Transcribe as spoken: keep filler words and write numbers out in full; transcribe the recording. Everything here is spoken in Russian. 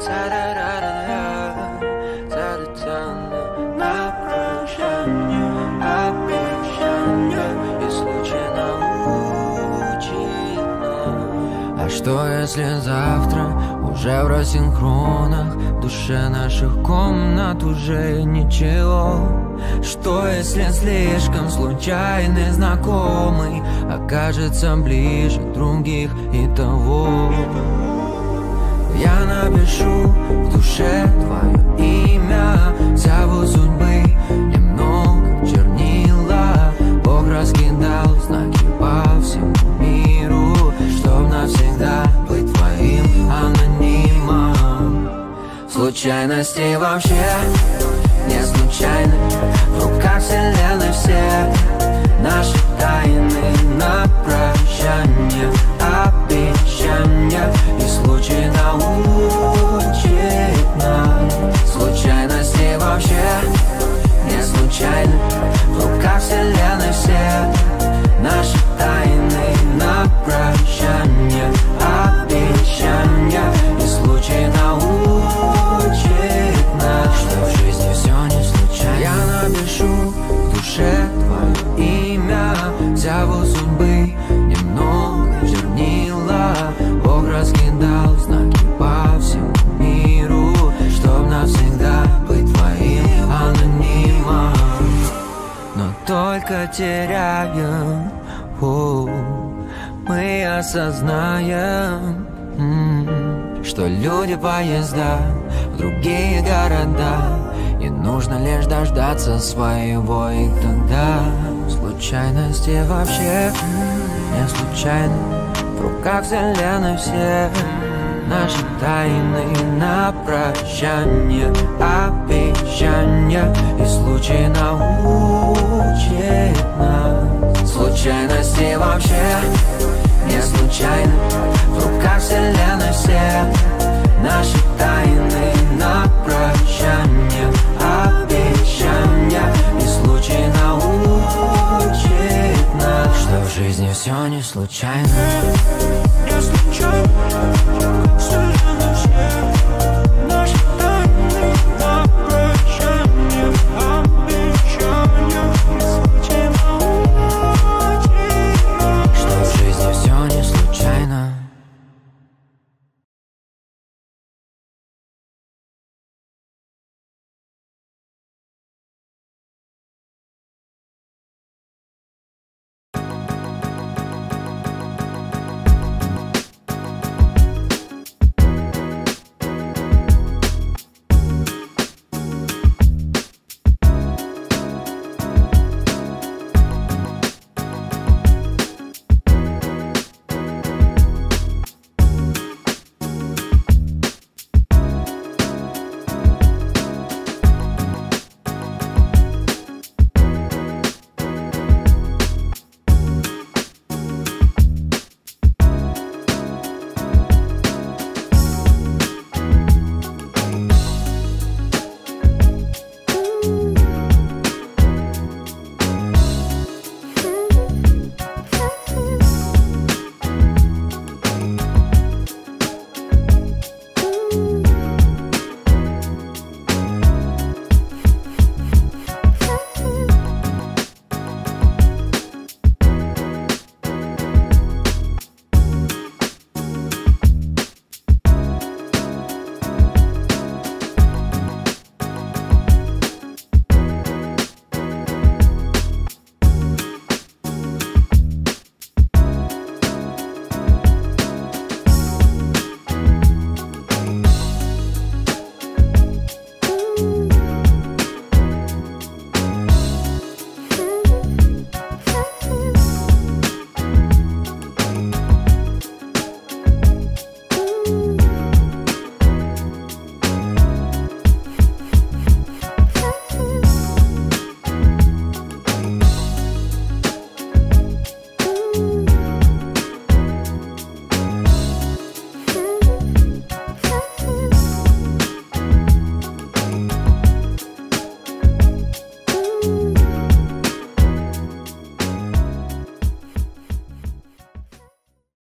На прощание, обещание и случайно учит нас. А что если завтра уже в рассинхронах, в душе наших комнат уже ничего? Что если слишком случайный знакомый окажется ближе других и того? Я напишу в душе твое имя, зову судьбы немного чернила. Бог раскидал знаки по всему миру, чтоб навсегда быть твоим анонимом. Случайности вообще не случайны, в руках вселенной все наши тайны. На прощание, обещания и случай научит нас. Случайности вообще не случайны, в руках вселенной все наши тайны. На прощание, обещания и случай научит нас, что в жизни все не случайно. Я напишу в душе твое имя, зову судьбы немного чернила. Бог раскидал знаки по всему миру, чтоб навсегда быть твоим анонимом. Но только теряем, о, мы осознаем, м-м, что люди поезда в другие города. И нужно лишь дождаться своего, и тогда случайности вообще не случайны, в руках вселенной все наши тайны. На прощание, обещания и случай научит нас. Случайности вообще не случайны, в руках вселенной все наши тайны. На прощание, обещания и случай научит нас, что в жизни все не случайно. Не случайно, вселенной все